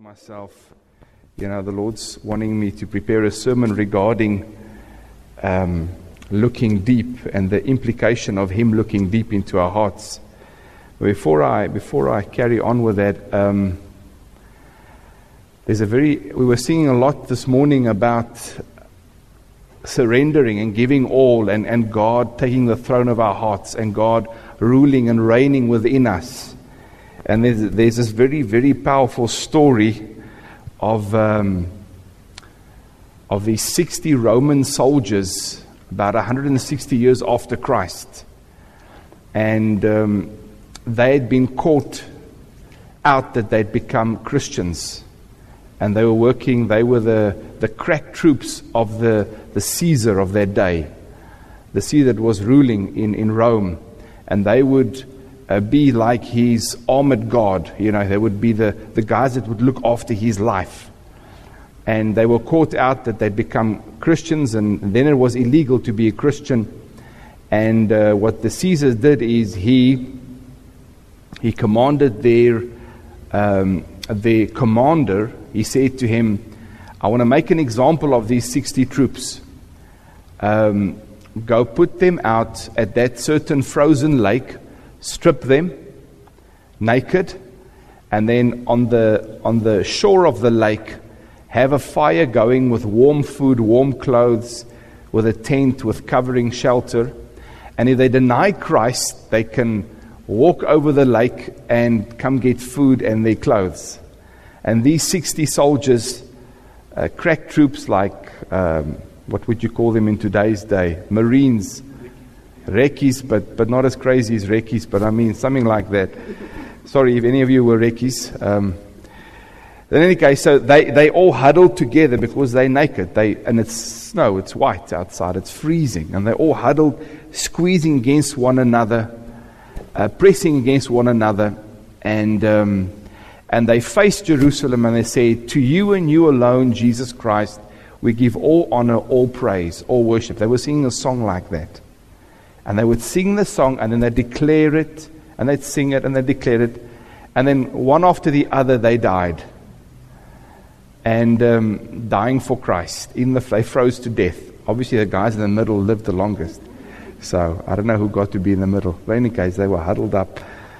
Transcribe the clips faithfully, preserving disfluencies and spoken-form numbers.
myself, you know, the Lord's wanting me to prepare a sermon regarding um, looking deep and the implication of Him looking deep into our hearts. Before I before I carry on with that, um, there's a very we were singing a lot this morning about surrendering and giving all, and, and God taking the throne of our hearts, and God ruling and reigning within us. And there's, there's this very, very powerful story of um, of these sixty Roman soldiers about one hundred sixty years after Christ. And um, they had been caught out that they'd become Christians. And they were working, they were the, the crack troops of the, the Caesar of their day. The Caesar that was ruling in, in Rome. And they would uh, be like his armored guard. You know, they would be the, the guys that would look after his life. And they were caught out that they'd become Christians, and then it was illegal to be a Christian. And uh, what the Caesar did is he he commanded their um, their commander. He said to him, "I want to make an example of these sixty troops. Um, go put them out at that certain frozen lake, strip them naked, and then on the on the shore of the lake, have a fire going with warm food, warm clothes, with a tent, with covering, shelter. And if they deny Christ, they can walk over the lake and come get food and their clothes." And these sixty soldiers, uh, crack troops like, um, what would you call them in today's day? Marines, recce's, but, but not as crazy as recce's, but I mean something like that. Sorry if any of you were recce's. Um, In any case, so they, they all huddled together because they're naked. They and it's snow, it's white outside, it's freezing. And they all huddled, squeezing against one another, uh, pressing against one another. And um, and they faced Jerusalem and they said, "To you and you alone, Jesus Christ, we give all honor, all praise, all worship." They were singing a song like that. And they would sing the song and then they'd declare it, and they'd sing it and they'd declare it. And then one after the other, they died. And um, dying for Christ. In the, they froze to death. Obviously, the guys in the middle lived the longest. So, I don't know who got to be in the middle. But in any case, they were huddled up.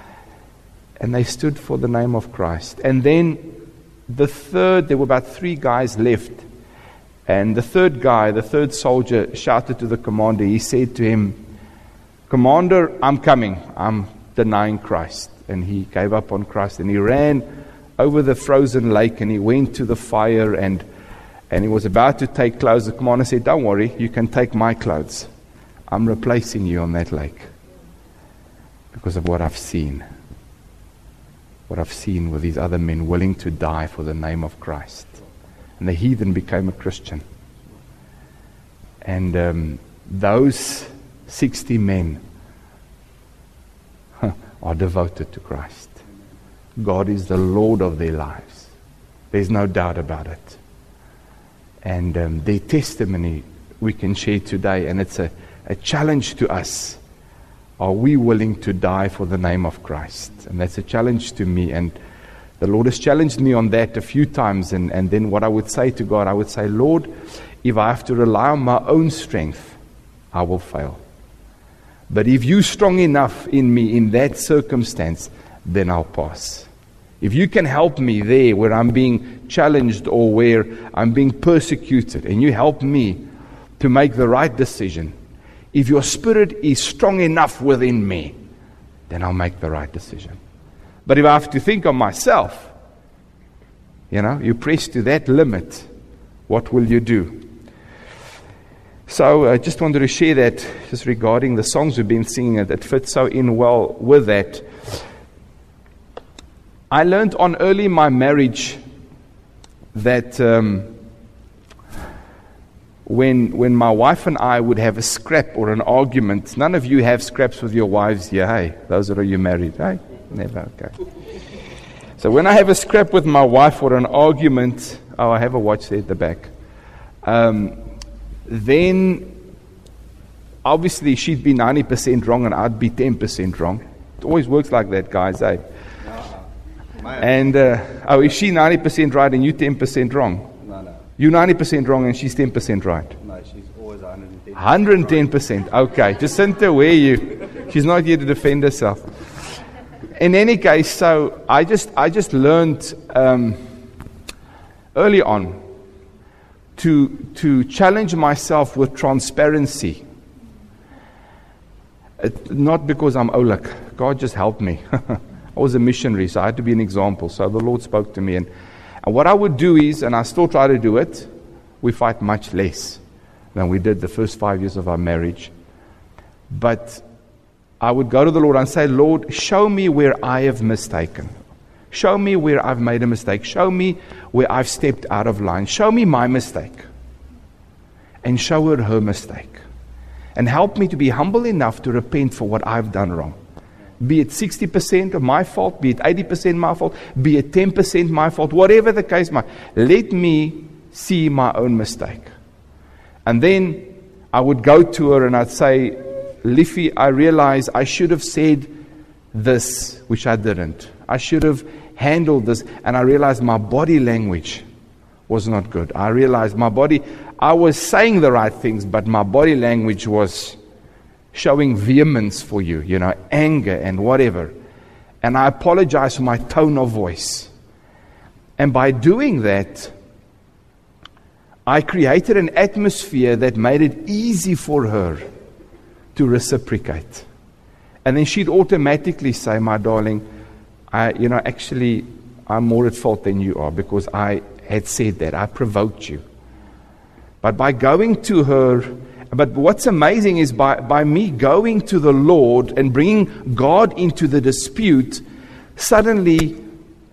And they stood for the name of Christ. And then, the third, there were about three guys left. And the third guy, the third soldier, shouted to the commander. He said to him, "Commander, I'm coming. I'm denying Christ." And he gave up on Christ. And he ran over the frozen lake, and he went to the fire, and and he was about to take clothes. The commander said, "Don't worry, you can take my clothes. I'm replacing you on that lake because of what I've seen. What I've seen with these other men willing to die for the name of Christ." And the heathen became a Christian. And um, those sixty men huh, are devoted to Christ. God is the Lord of their lives. There's no doubt about it. And um, their testimony we can share today, and it's a, a challenge to us. Are we willing to die for the name of Christ? And that's a challenge to me. And the Lord has challenged me on that a few times. And, and then what I would say to God, I would say, "Lord, if I have to rely on my own strength, I will fail. But if you're strong enough in me in that circumstance, then I'll pass. If you can help me there where I'm being challenged or where I'm being persecuted, and you help me to make the right decision, if your Spirit is strong enough within me, then I'll make the right decision. But if I have to think of myself, you know, you press to that limit, what will you do?" So I uh, just wanted to share that just regarding the songs we've been singing that fit so in well with that. I learned on early in my marriage that um, when when my wife and I would have a scrap or an argument, none of you have scraps with your wives here, hey? Those that are you married, hey? Never, okay. So when I have a scrap with my wife or an argument, oh, I have a watch there at the back, um, then obviously she'd be ninety percent wrong and I'd be ten percent wrong. It always works like that, guys, eh? And, uh, oh, is she ninety percent right and you ten percent wrong? No, no. You're ninety percent wrong and she's ten percent right. No, she's always one hundred ten percent. one hundred ten percent. Okay. Jacinta, where are you? She's not here to defend herself. In any case, so I just I just learned um, early on to to challenge myself with transparency. It, not because I'm Olek. God just helped me. I was a missionary, so I had to be an example. So the Lord spoke to me. And, and what I would do is, and I still try to do it, we fight much less than we did the first five years of our marriage. But I would go to the Lord and say, Lord, show me where I have mistaken. Show me where I've made a mistake. Show me where I've stepped out of line. Show me my mistake. And show her her mistake. And help me to be humble enough to repent for what I've done wrong. Be it sixty percent of my fault, be it eighty percent my fault, be it ten percent my fault, whatever the case might. Let me see my own mistake. And then I would go to her and I'd say, Liffy, I realize I should have said this, which I didn't. I should have handled this. And I realized my body language was not good. I realized my body, I was saying the right things, but my body language was showing vehemence for you, you know, anger and whatever. And I apologize for my tone of voice. And by doing that, I created an atmosphere that made it easy for her to reciprocate. And then she'd automatically say, my darling, I, you know, actually, I'm more at fault than you are because I had said that. I provoked you. But by going to her, but what's amazing is by, by me going to the Lord and bringing God into the dispute, suddenly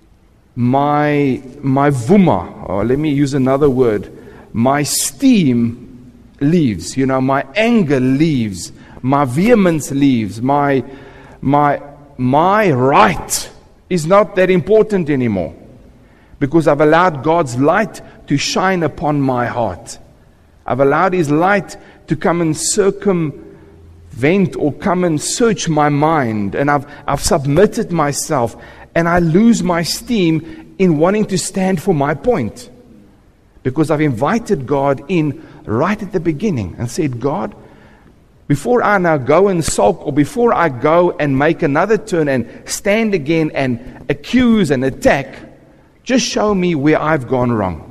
my, my vuma, or let me use another word, my steam leaves, you know, my anger leaves, my vehemence leaves, my, my, my right is not that important anymore because I've allowed God's light to shine upon my heart. I've allowed His light to come and circumvent or come and search my mind, and I've, I've submitted myself, and I lose my steam in wanting to stand for my point because I've invited God in right at the beginning and said, God, before I now go and sulk, or before I go and make another turn and stand again and accuse and attack, just show me where I've gone wrong.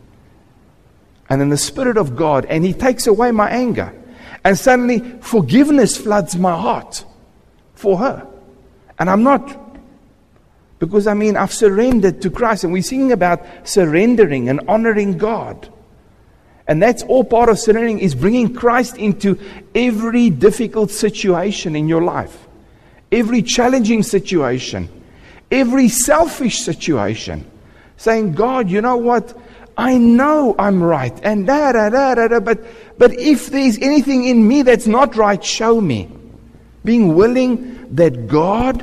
And then the Spirit of God, and He takes away my anger. And suddenly forgiveness floods my heart for her. And I'm not, because I mean, I've surrendered to Christ. And we're singing about surrendering and honoring God. And that's all part of surrendering, is bringing Christ into every difficult situation in your life. Every challenging situation. Every selfish situation. Saying, God, you know what? I know I'm right. And da da da da da. But, but if there's anything in me that's not right, show me. Being willing that God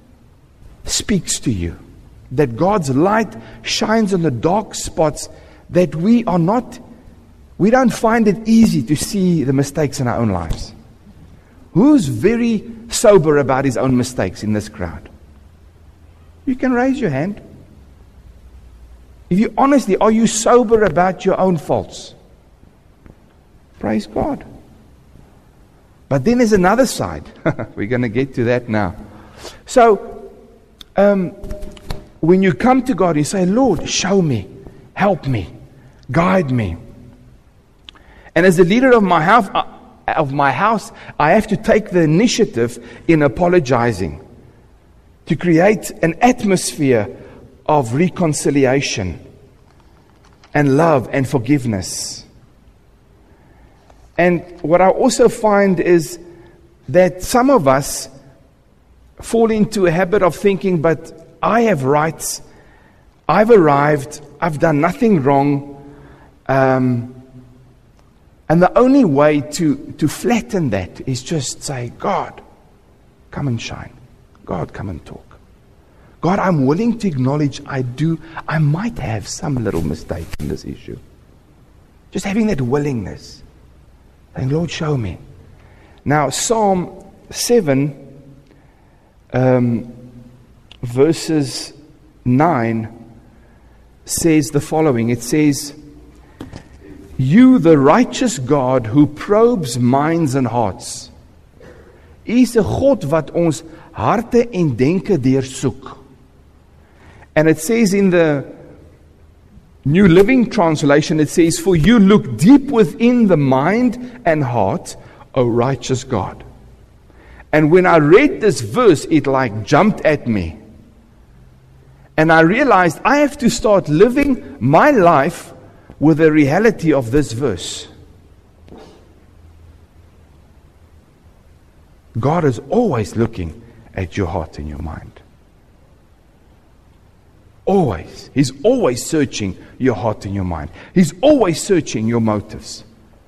speaks to you. That God's light shines on the dark spots that we are not. We don't find it easy to see the mistakes in our own lives. Who's very sober about his own mistakes in this crowd? You can raise your hand. If you honestly, are you sober about your own faults? Praise God. But then there's another side. We're going to get to that now. So, um, when you come to God, you say, Lord, show me, help me, guide me. And as the leader of my house, of my house, I have to take the initiative in apologizing to create an atmosphere of reconciliation and love and forgiveness. And what I also find is that some of us fall into a habit of thinking, but I have rights, I've arrived, I've done nothing wrong. Um, and the only way to, to flatten that is just say, God, come and shine. God, come and talk. God, I'm willing to acknowledge I do, I might have some little mistake in this issue. Just having that willingness. Saying, Lord, show me. Now, Psalm seven, um, verses nine says the following. It says, "You, the righteous God who probes minds and hearts." U is 'n God wat ons harte en denke deursoek. And it says in the New Living Translation, it says, "For you look deep within the mind and heart, O righteous God." And when I read this verse, it like jumped at me. And I realized I have to start living my life with the reality of this verse. God is always looking at your heart and your mind. Always. He's always searching your heart and your mind. He's always searching your motives.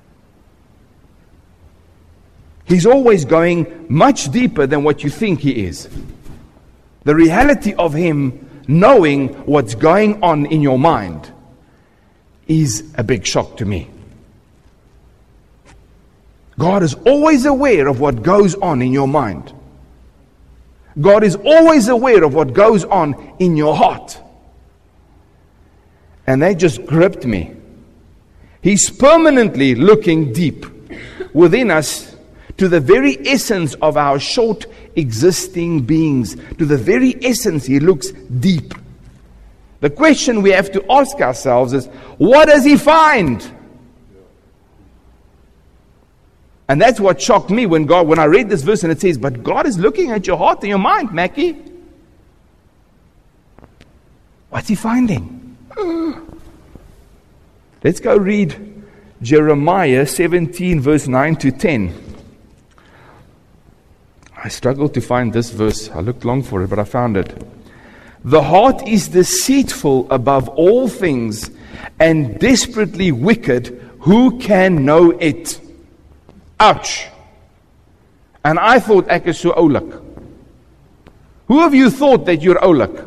He's always going much deeper than what you think He is. The reality of Him knowing what's going on in your mind is a big shock to me. God is always aware of what goes on in your mind. God is always aware of what goes on in your heart. And that just gripped me. He's permanently looking deep within us to the very essence of our short existing beings. To the very essence, He looks deep. The question we have to ask ourselves is, what does He find? And that's what shocked me when God, when I read this verse and it says, but God is looking at your heart and your mind, Mackie. What's He finding? Let's go read Jeremiah seventeen, verse nine to ten. I struggled to find this verse. I looked long for it, but I found it. "The heart is deceitful above all things and desperately wicked. Who can know it?" Ouch. And I thought ek is so oulik. Who of you thought that you're oulik?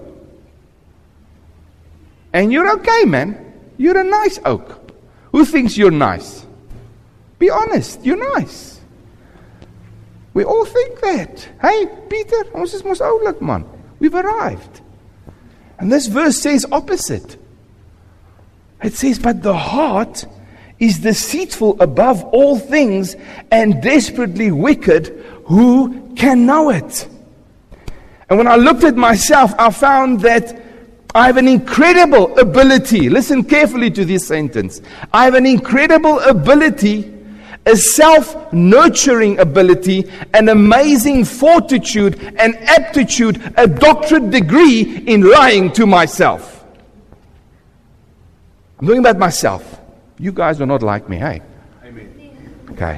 And you're okay, man. You're a nice oak. Who thinks you're nice? Be honest, you're nice. We all think that. Hey, Peter, ons is mos oulik, man. We've arrived. And this verse says opposite. It says, but the heart is deceitful above all things and desperately wicked. Who can know it? And when I looked at myself, I found that I have an incredible ability. Listen carefully to this sentence. I have an incredible ability, a self-nurturing ability, an amazing fortitude and aptitude, a doctorate degree in lying to myself. I'm talking about myself. You guys are not like me, hey? Amen. Okay.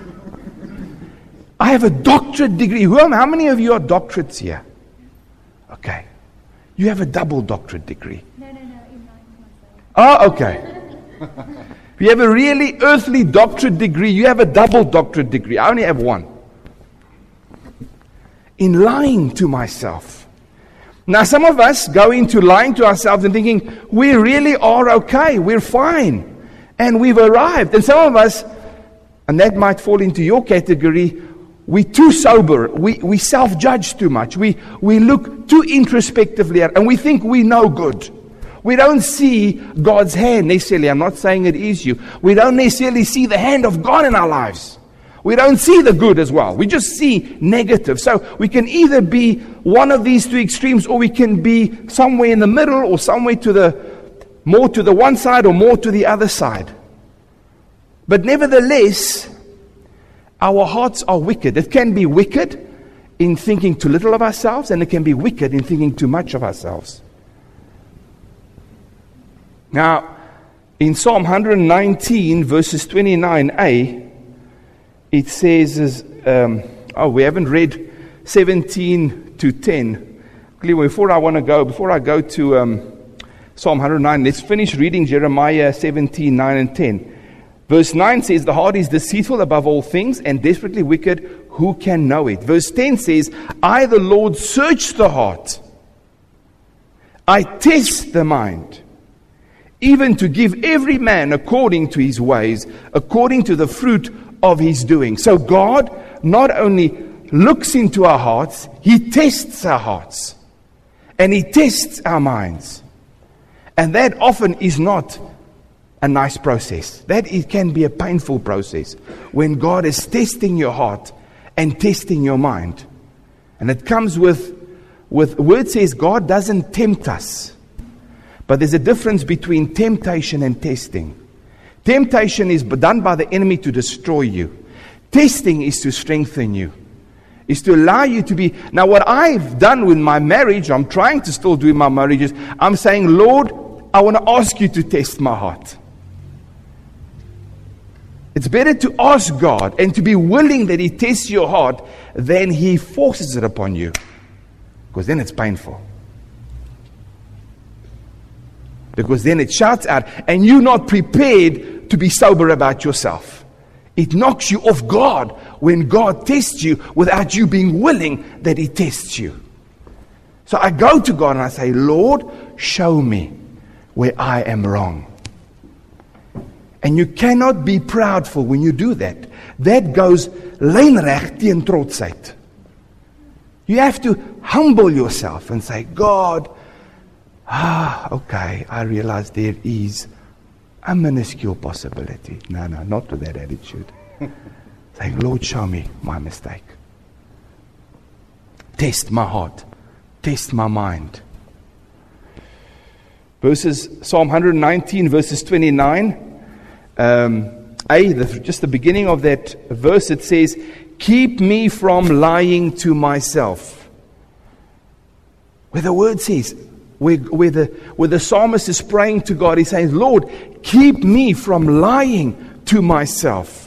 I have a doctorate degree. Who, how many of you are doctorates here? Okay. You have a double doctorate degree. No, no, no. In myself. Oh, okay. If you have a really earthly doctorate degree, you have a double doctorate degree. I only have one. In lying to myself. Now, some of us go into lying to ourselves and thinking, we really are okay, we're fine, and we've arrived. And some of us, and that might fall into your category, we're too sober, we, we self-judge too much, we, we look too introspectively at, and we think we know good. We don't see God's hand necessarily. I'm not saying it is you. We don't necessarily see the hand of God in our lives. We don't see the good as well. We just see negative. So we can either be one of these two extremes, or we can be somewhere in the middle, or somewhere to the more to the one side or more to the other side. But nevertheless, our hearts are wicked. It can be wicked in thinking too little of ourselves, and it can be wicked in thinking too much of ourselves. Now, in Psalm one nineteen, verses twenty-nine a, it says, um, oh, we haven't read seventeen to ten. Before I want to go, before I go to um, Psalm one oh nine, let's finish reading Jeremiah seventeen, nine and ten. Verse nine says, the heart is deceitful above all things and desperately wicked. Who can know it? Verse ten says, I, the Lord, search the heart. I test the mind, even to give every man according to his ways, according to the fruit of his doing. So God not only looks into our hearts, He tests our hearts. And He tests our minds. And that often is not a nice process. That it can be a painful process when God is testing your heart and testing your mind. And it comes with, with the word says God doesn't tempt us. But there's a difference between temptation and testing. Temptation is done by the enemy to destroy you. Testing is to strengthen you. Is to allow you to be... Now what I've done with my marriage, I'm trying to still do in my marriages, I'm saying, Lord, I want to ask you to test my heart. It's better to ask God and to be willing that He tests your heart than He forces it upon you. Because then it's painful. Because then it shouts out and you're not prepared to be sober about yourself. It knocks you off guard when God tests you without you being willing that He tests you. So I go to God and I say, Lord, show me where I am wrong. And you cannot be proudful when you do that. That goes lynreg teen trotsheid. You have to humble yourself and say, God, ah, okay, I realize there is a minuscule possibility. No, no, not with that attitude. Saying, Lord, show me my mistake. Test my heart. Test my mind. Verses, Psalm one nineteen, verses twenty-nine. Um, A, the, just the beginning of that verse, it says, keep me from lying to myself. Where the word says, where, where, the, where the psalmist is praying to God, he's saying, Lord, keep me from lying to myself.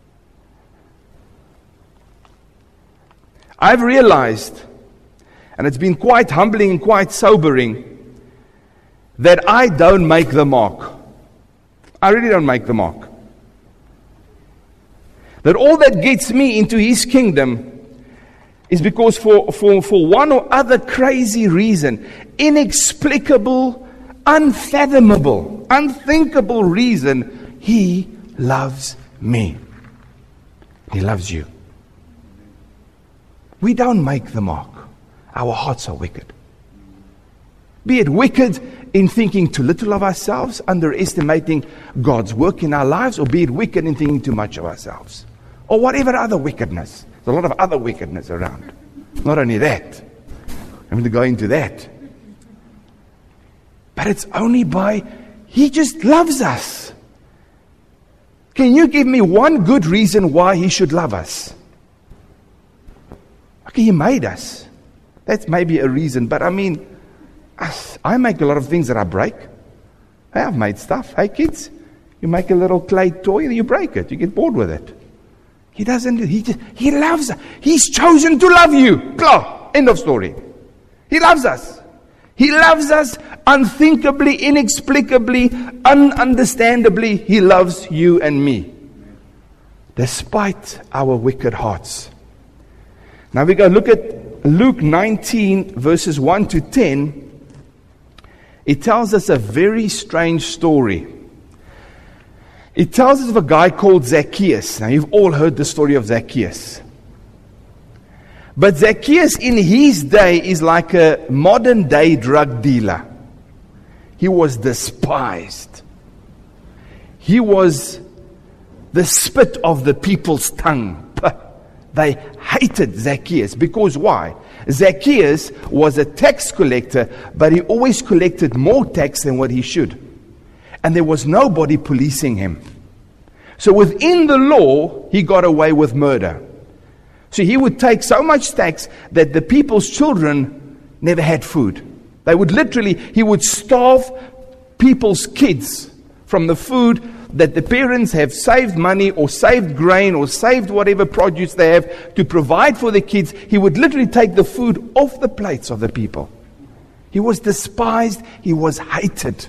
I've realized, and it's been quite humbling and quite sobering, that I don't make the mark. I really don't make the mark. That all that gets me into His kingdom is because for, for, for one or other crazy reason, inexplicable, unfathomable, unthinkable reason, He loves me. He loves you. We don't make the mark. Our hearts are wicked. Be it wicked in thinking too little of ourselves, underestimating God's work in our lives, or be it wicked in thinking too much of ourselves. Or whatever other wickedness. There's a lot of other wickedness around. Not only that. I'm going to go into that. But it's only by, He just loves us. Can you give me one good reason why He should love us? Okay, He made us. That's maybe a reason, but I mean, I make a lot of things that I break. Hey, I've made stuff. Hey, kids, you make a little clay toy and you break it. You get bored with it. He doesn't. He just, He loves us. He's chosen to love you. Claw. End of story. He loves us. He loves us unthinkably, inexplicably, ununderstandably. He loves you and me, despite our wicked hearts. Now we go look at Luke nineteen, verses one to ten. It tells us a very strange story. It tells us of a guy called Zacchaeus. Now, you've all heard the story of Zacchaeus. But Zacchaeus in his day is like a modern day drug dealer. He was despised. He was the spit of the people's tongue. They hated Zacchaeus. Because why? Zacchaeus was a tax collector, but he always collected more tax than what he should. And there was nobody policing him. So within the law, he got away with murder. So he would take so much tax that the people's children never had food. They would literally, he would starve people's kids from the food that the parents have saved money or saved grain or saved whatever produce they have to provide for the kids. He would literally take the food off the plates of the people. He was despised. He was hated.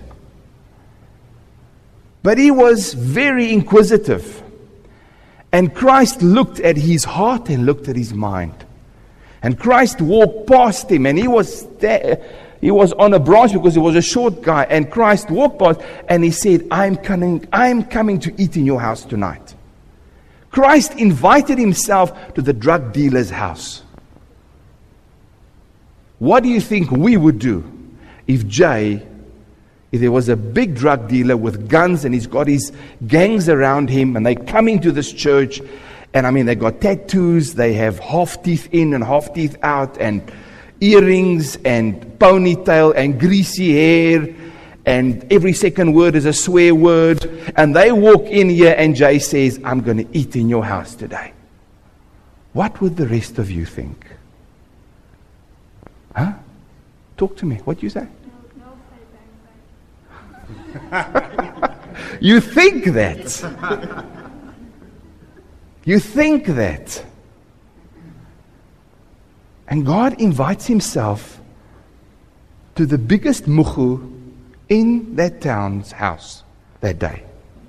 But he was very inquisitive. And Christ looked at his heart and looked at his mind. And Christ walked past him, and he was there. He was on a branch because he was a short guy, and Christ walked past and he said, I'm coming, I'm coming to eat in your house tonight. Christ invited himself to the drug dealer's house. What do you think we would do if Jay, if there was a big drug dealer with guns and he's got his gangs around him and they come into this church, and I mean, they got tattoos, they have half teeth in and half teeth out, and earrings and ponytail and greasy hair, and every second word is a swear word, and they walk in here and Jay says, I'm going to eat in your house today. What would the rest of you think? Huh? Talk to me. What do you say? No, no, bang, bang. You think that. You think that. And God invites himself to the biggest muhu in that town's house that day.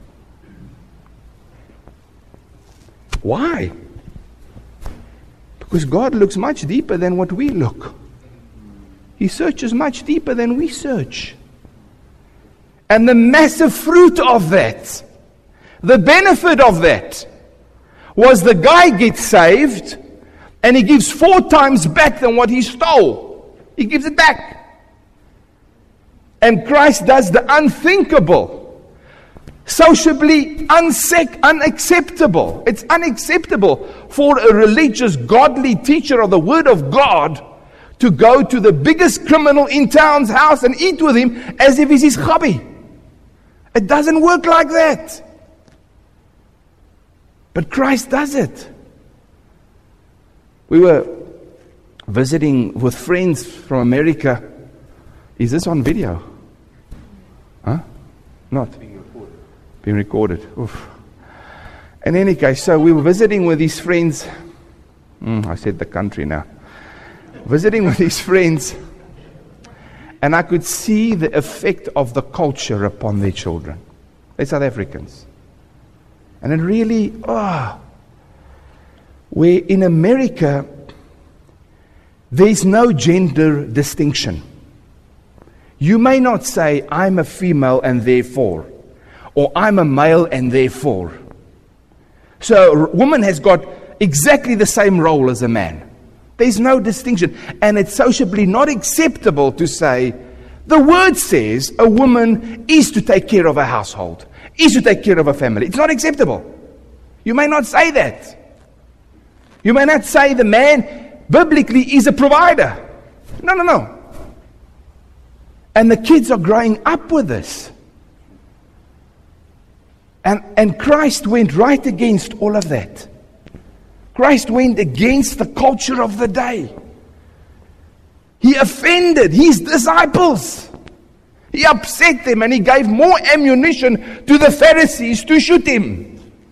Why? Because God looks much deeper than what we look. He searches much deeper than we search. And the massive fruit of that, the benefit of that, was the guy gets saved and he gives four times back than what he stole. He gives it back. And Christ does the unthinkable, sociably unsec- unacceptable. It's unacceptable for a religious, godly teacher of the Word of God to go to the biggest criminal in town's house and eat with him as if he's his hobby. It doesn't work like that. But Christ does it. We were visiting with friends from America. Is this on video? Huh? Not? Being recorded. Being recorded. Oof. In any case, so we were visiting with these friends. Mm, I said the country now. Visiting with these friends. And I could see the effect of the culture upon their children. They're South Africans. And it really, ah, oh, where in America, there's no gender distinction. You may not say, I'm a female and therefore, or I'm a male and therefore. So a woman has got exactly the same role as a man. There's no distinction. And it's socially not acceptable to say, the word says a woman is to take care of a household, is to take care of a family. It's not acceptable. You may not say that. You may not say the man biblically is a provider. No, no, no. And the kids are growing up with this. And, and Christ went right against all of that. Christ went against the culture of the day. He offended his disciples. He upset them and he gave more ammunition to the Pharisees to shoot him.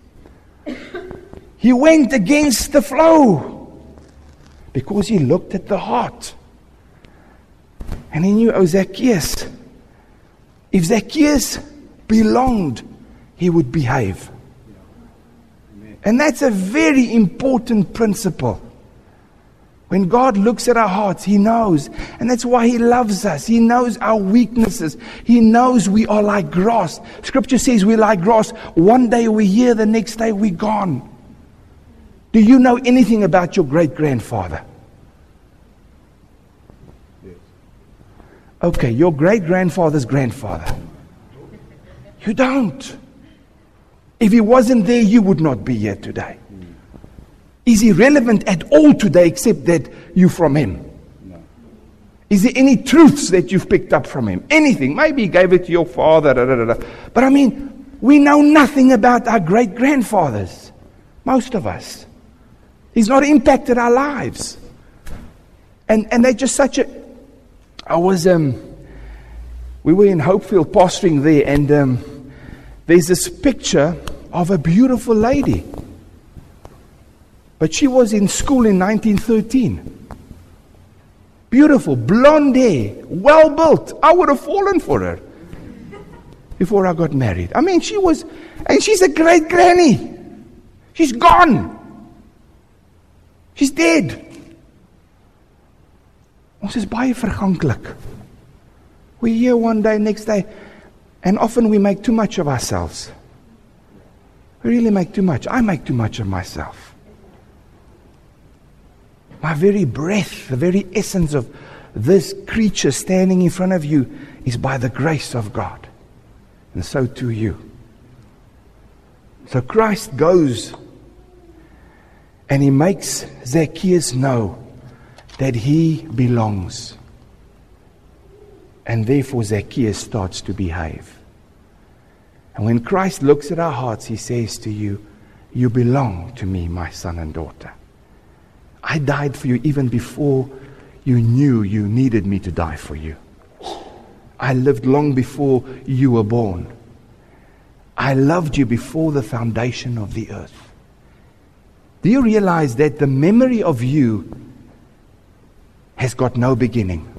He went against the flow because he looked at the heart. And he knew, oh, Zacchaeus, if Zacchaeus belonged, he would behave. And that's a very important principle. When God looks at our hearts, He knows. And that's why He loves us. He knows our weaknesses. He knows we are like grass. Scripture says we're like grass. One day we're here, the next day we're gone. Do you know anything about your great-grandfather? Yes. Okay, your great-grandfather's grandfather. You don't. If he wasn't there, you would not be here today. Is he relevant at all today except that you're from him? No. Is there any truths that you've picked up from him? Anything? Maybe he gave it to your father. Da, da, da, da. But I mean, we know nothing about our great-grandfathers. Most of us. He's not impacted our lives. And and they're just such a... I was... um. We were in Hopefield pastoring there, and um, there's this picture of a beautiful lady. But she was in school in nineteen thirteen. Beautiful, blonde hair, well built. I would have fallen for her before I got married. I mean, she was, and she's a great granny. She's gone. She's dead. Ons is baie verganklik. We're here one day, next day, and often we make too much of ourselves. We really make too much. I make too much of myself. My very breath, the very essence of this creature standing in front of you is by the grace of God. And so too you. So Christ goes and he makes Zacchaeus know that he belongs. And therefore Zacchaeus starts to behave. And when Christ looks at our hearts, he says to you, you belong to me, my son and daughter. I died for you even before you knew you needed me to die for you. I lived long before you were born. I loved you before the foundation of the earth. Do you realize that the memory of you has got no beginning?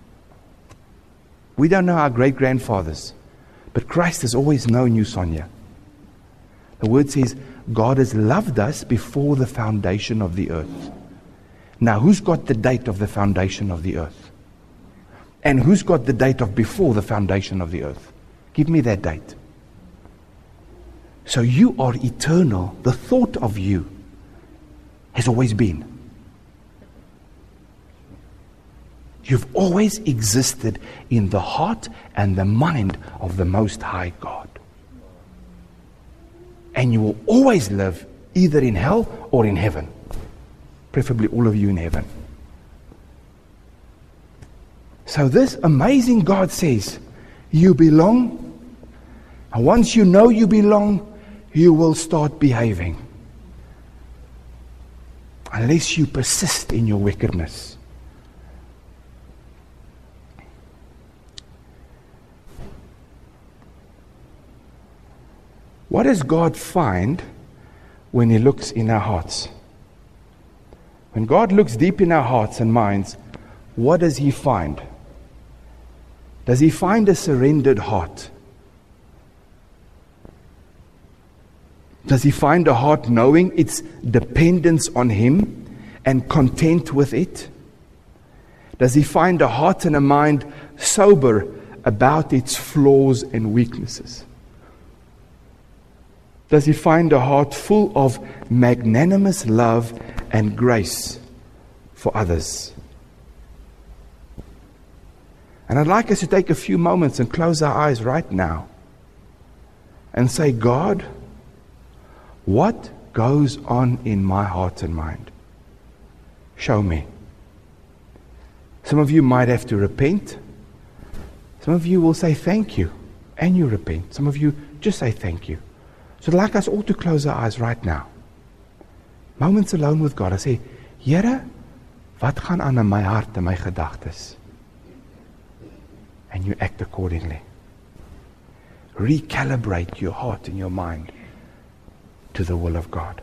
We don't know our great-grandfathers, but Christ has always known you, Sonia. The word says, God has loved us before the foundation of the earth. Now, who's got the date of the foundation of the earth? And who's got the date of before the foundation of the earth? Give me that date. So you are eternal. The thought of you has always been. You've always existed in the heart and the mind of the Most High God. And you will always live either in hell or in heaven. Preferably all of you in heaven. So this amazing God says, you belong. And once you know you belong, you will start behaving. Unless you persist in your wickedness. What does God find when He looks in our hearts? When God looks deep in our hearts and minds, what does He find? Does He find a surrendered heart? Does He find a heart knowing its dependence on Him and content with it? Does He find a heart and a mind sober about its flaws and weaknesses? Does He find a heart full of magnanimous love and grace for others? And I'd like us to take a few moments and close our eyes right now and say, God, what goes on in my heart and mind? Show me. Some of you might have to repent. Some of you will say thank you, and you repent. Some of you just say thank you. So I'd like us all to close our eyes right now. Moments alone with God. I say, Here, wat gaan aan in my hart en my gedagtes? And you act accordingly. Recalibrate your heart and your mind to the will of God.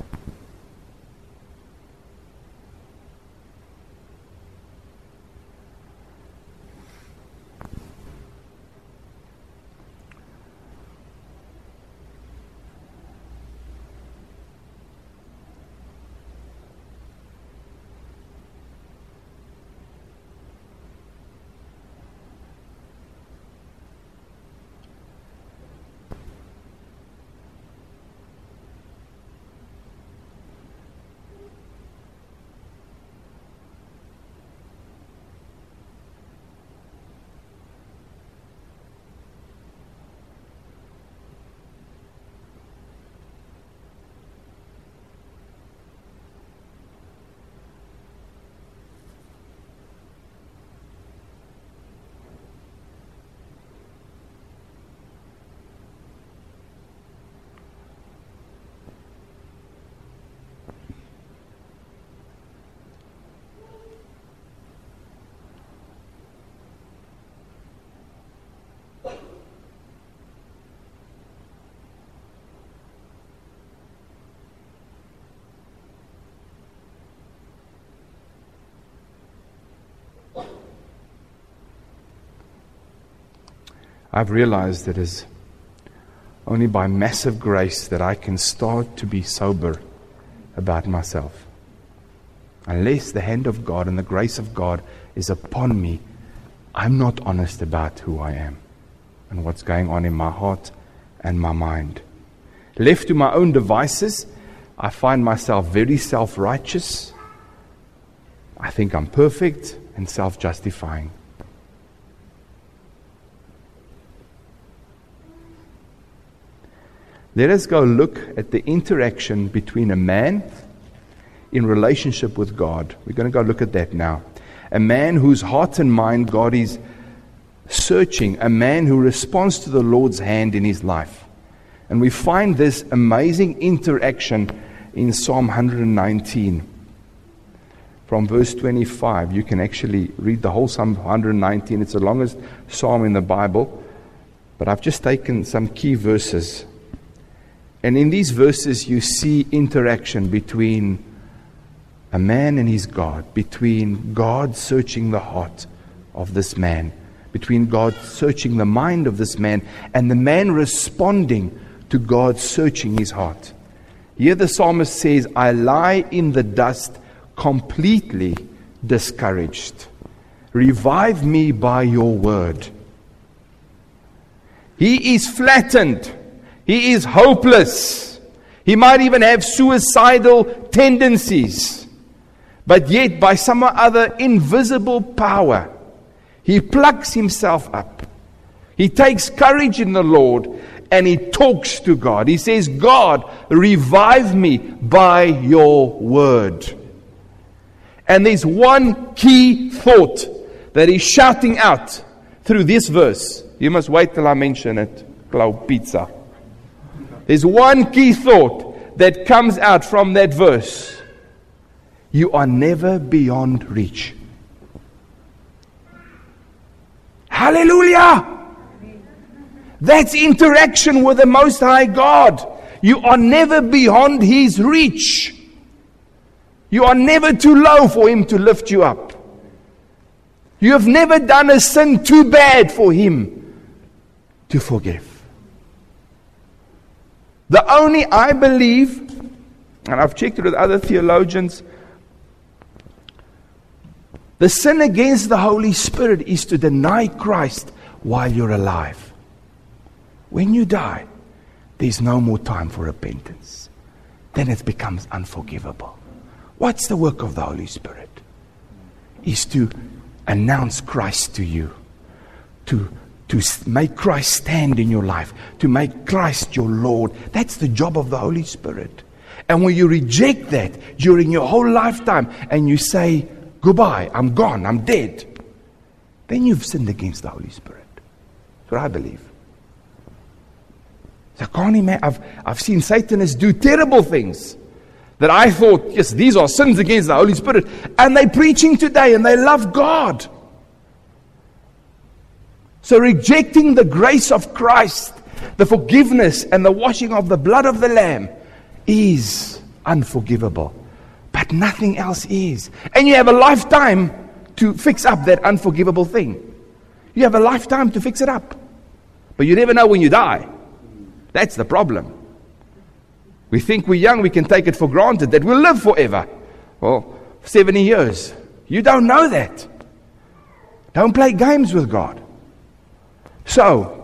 I've realized that it is only by massive grace that I can start to be sober about myself. Unless the hand of God and the grace of God is upon me, I'm not honest about who I am and what's going on in my heart and my mind. Left to my own devices, I find myself very self-righteous. I think I'm perfect, and self-justifying. Let us go look at the interaction between a man in relationship with God. We're going to go look at that now. A man whose heart and mind God is searching. A man who responds to the Lord's hand in his life. And we find this amazing interaction in Psalm one nineteen. From verse twenty-five, you can actually read the whole Psalm one nineteen. It's the longest psalm in the Bible. But I've just taken some key verses. And in these verses, you see interaction between a man and his God, between God searching the heart of this man, between God searching the mind of this man, and the man responding to God searching his heart. Here the psalmist says, I lie in the dust completely discouraged. Revive me by your word. He is flattened. He is hopeless. He might even have suicidal tendencies. But yet, by some other invisible power, he plucks himself up. He takes courage in the Lord and he talks to God. He says, God, revive me by your word. And there's one key thought that he's shouting out through this verse. You must wait till I mention it. Cloud pizza. There's one key thought that comes out from that verse. You are never beyond reach. Hallelujah! That's interaction with the Most High God. You are never beyond His reach. You are never too low for Him to lift you up. You have never done a sin too bad for Him to forgive. The only, I believe, and I've checked it with other theologians, the sin against the Holy Spirit is to deny Christ while you're alive. When you die, there's no more time for repentance. Then it becomes unforgivable. What's the work of the Holy Spirit? Is to announce Christ to you. To, to make Christ stand in your life. To make Christ your Lord. That's the job of the Holy Spirit. And when you reject that during your whole lifetime and you say, goodbye, I'm gone, I'm dead, then you've sinned against the Holy Spirit. That's what I believe. So I can't imagine. I've, I've seen Satanists do terrible things that I thought, yes, these are sins against the Holy Spirit. And they're preaching today and they love God. So rejecting the grace of Christ, the forgiveness and the washing of the blood of the Lamb is unforgivable. But nothing else is. And you have a lifetime to fix up that unforgivable thing. You have a lifetime to fix it up. But you never know when you die. That's the problem. We think we're young, we can take it for granted that we'll live forever. Well, seventy years. You don't know that. Don't play games with God. So,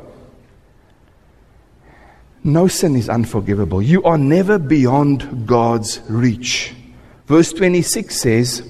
no sin is unforgivable. You are never beyond God's reach. Verse twenty-six says,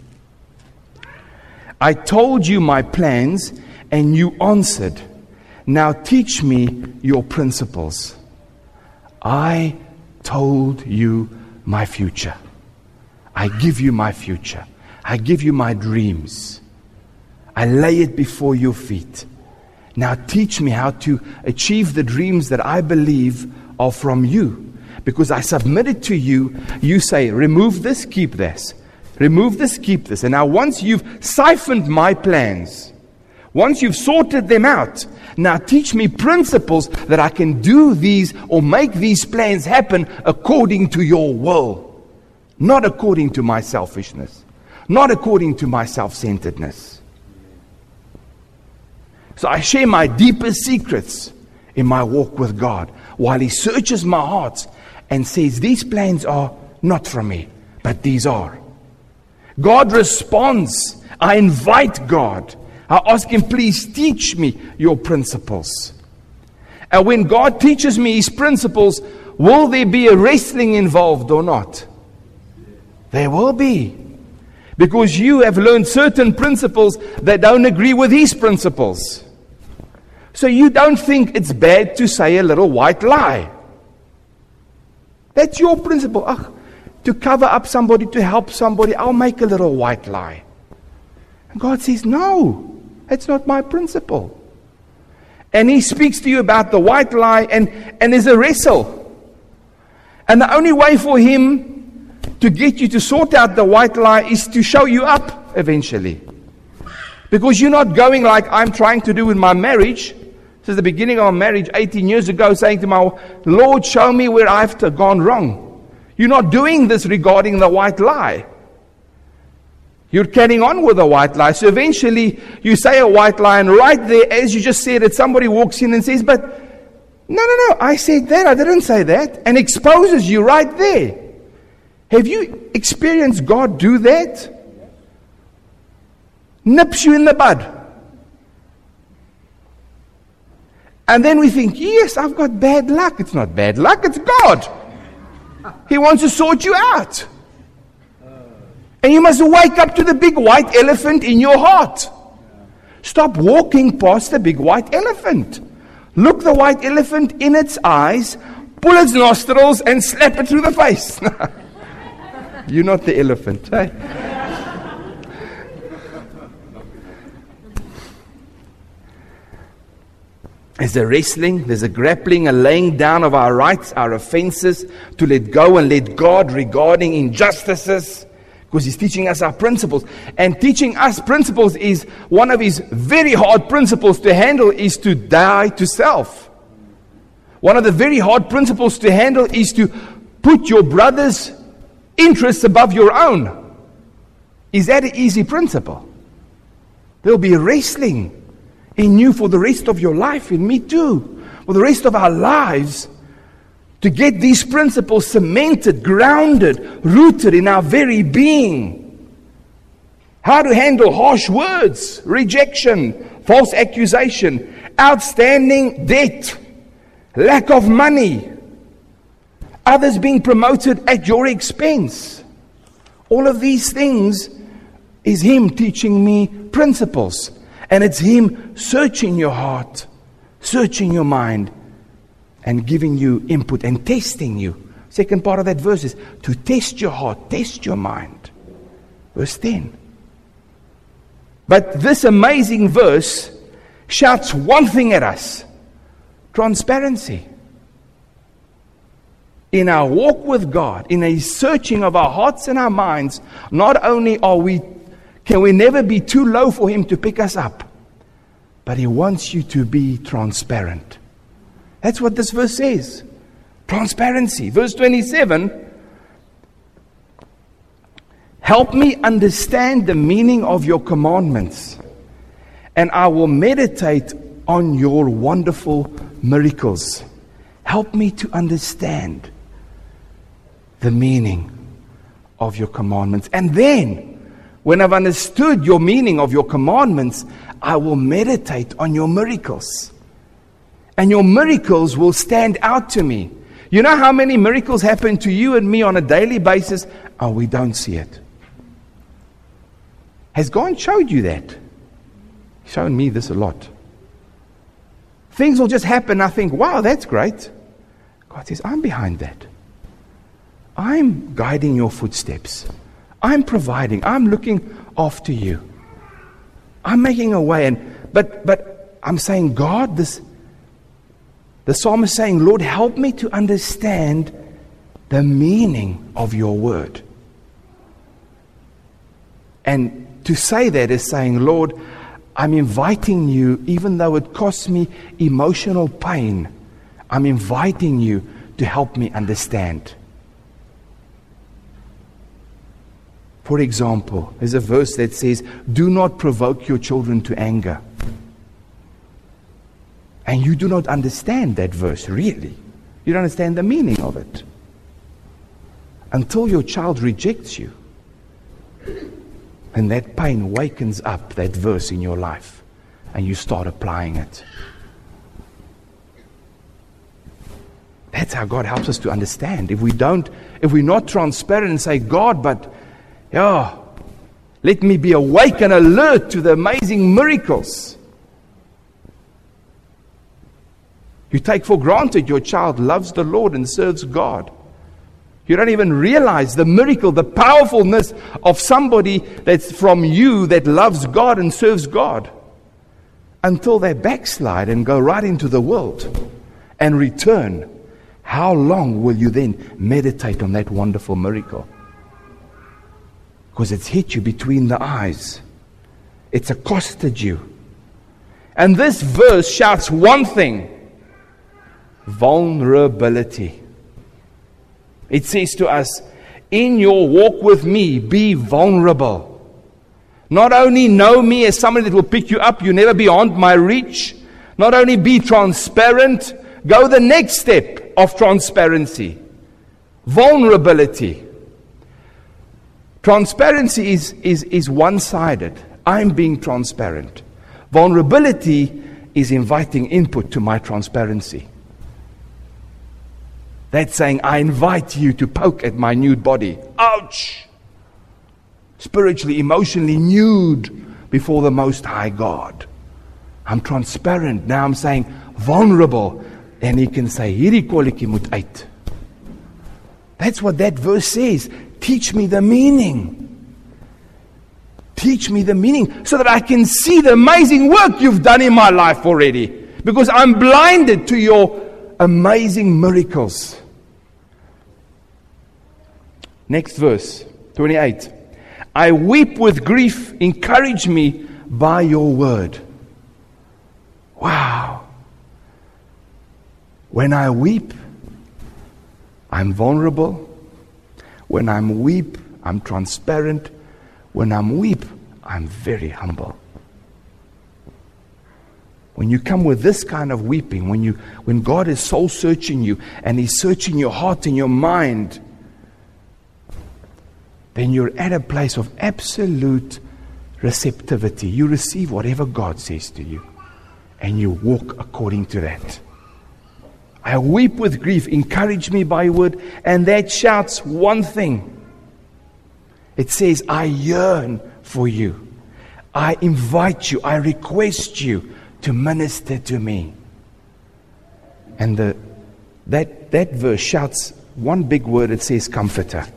I told you my plans and you answered. Now teach me your principles. I told you my future. I give you my future. I give you my dreams. I lay it before your feet. Now teach me how to achieve the dreams that I believe are from you. Because I submit it to you, you say, remove this, keep this. Remove this, keep this. And now once you've siphoned my plans, once you've sorted them out, now teach me principles that I can do these or make these plans happen according to your will. Not according to my selfishness. Not according to my self-centeredness. So I share my deepest secrets in my walk with God while He searches my heart and says, these plans are not from me, but these are. God responds. I invite God. I ask Him, please teach me your principles. And when God teaches me His principles, will there be a wrestling involved or not? There will be. Because you have learned certain principles that don't agree with His principles. So you don't think it's bad to say a little white lie. That's your principle. Ach, to cover up somebody, to help somebody, I'll make a little white lie. And God says, no, that's not my principle. And He speaks to you about the white lie, and, and there's a wrestle. And the only way for Him to get you to sort out the white lie is to show you up eventually. Because you're not going like I'm trying to do with my marriage. Since the beginning of our marriage eighteen years ago, saying to my Lord, show me where I've gone wrong. You're not doing this regarding the white lie. You're carrying on with a white lie. So eventually you say a white lie, and right there, as you just said it, somebody walks in and says, but no, no, no, I said that, I didn't say that, and exposes you right there. Have you experienced God do that? Nips you in the bud. And then we think, yes, I've got bad luck. It's not bad luck, it's God. He wants to sort you out. And you must wake up to the big white elephant in your heart. Stop walking past the big white elephant. Look the white elephant in its eyes, pull its nostrils, and slap it through the face. You're not the elephant, eh? There's a wrestling, there's a grappling, a laying down of our rights, our offenses, to let go and let God regarding injustices, because He's teaching us our principles. And teaching us principles is one of His very hard principles to handle, is to die to self. One of the very hard principles to handle is to put your brother's interests above your own. Is that an easy principle? There'll be wrestling in you for the rest of your life, in me too, for the rest of our lives, to get these principles cemented, grounded, rooted in our very being. How to handle harsh words, rejection, false accusation, outstanding debt, lack of money, others being promoted at your expense. All of these things is Him teaching me principles. And it's Him searching your heart, searching your mind, and giving you input and testing you. Second part of that verse is to test your heart, test your mind. Verse ten. But this amazing verse shouts one thing at us: transparency. In our walk with God, in a searching of our hearts and our minds, not only are we can we never be too low for Him to pick us up, but He wants you to be transparent. That's what this verse says. Transparency. Verse twenty-seven. Help me understand the meaning of your commandments, and I will meditate on your wonderful miracles. Help me to understand the meaning of your commandments. And then, when I've understood your meaning of your commandments, I will meditate on your miracles. And your miracles will stand out to me. You know how many miracles happen to you and me on a daily basis? Oh, we don't see it. Has God showed you that? He's shown me this a lot. Things will just happen. I think, wow, that's great. God says, I'm behind that. I'm guiding your footsteps. I'm providing. I'm looking after you. I'm making a way. And but but I'm saying, God, this the psalmist is saying, Lord, help me to understand the meaning of your word. And to say that is saying, Lord, I'm inviting you, even though it costs me emotional pain, I'm inviting you to help me understand. For example, there's a verse that says, do not provoke your children to anger. And you do not understand that verse, really. You don't understand the meaning of it. Until your child rejects you. And that pain wakens up that verse in your life. And you start applying it. That's how God helps us to understand. If we don't, if we're not transparent and say, God, but, yeah, Let me be awake and alert to the amazing miracles. You take for granted your child loves the Lord and serves God. You don't even realize the miracle, the powerfulness of somebody that's from you that loves God and serves God, until they backslide and go right into the world and return. How long will you then meditate on that wonderful miracle? Because it's hit you between the eyes. It's accosted you. And this verse shouts one thing: vulnerability. It says to us, in your walk with me, be vulnerable. Not only know me as somebody that will pick you up, you never beyond my reach. Not only be transparent, go the next step of transparency. Vulnerability. Transparency is, is, is one-sided. I'm being transparent. Vulnerability is inviting input to my transparency. That's saying, I invite you to poke at my nude body. Ouch! Spiritually, emotionally nude before the Most High God. I'm transparent. Now I'm saying vulnerable. And he can say, hierdie kolletjie moet uit. That's what that verse says. Teach me the meaning. Teach me the meaning so that I can see the amazing work you've done in my life already. Because I'm blinded to your amazing miracles. Next verse, twenty-eight. I weep with grief, encourage me by your word. Wow. When I weep, I'm vulnerable. When I'm weep, I'm transparent. When I'm weep, I'm very humble. When you come with this kind of weeping, when you, when God is soul searching you and He's searching your heart and your mind, then you're at a place of absolute receptivity. You receive whatever God says to you, and you walk according to that. I weep with grief, encourage me by your word, and that shouts one thing. It says, I yearn for you. I invite you, I request you to minister to me. And the, that, that verse shouts one big word. It says comforter.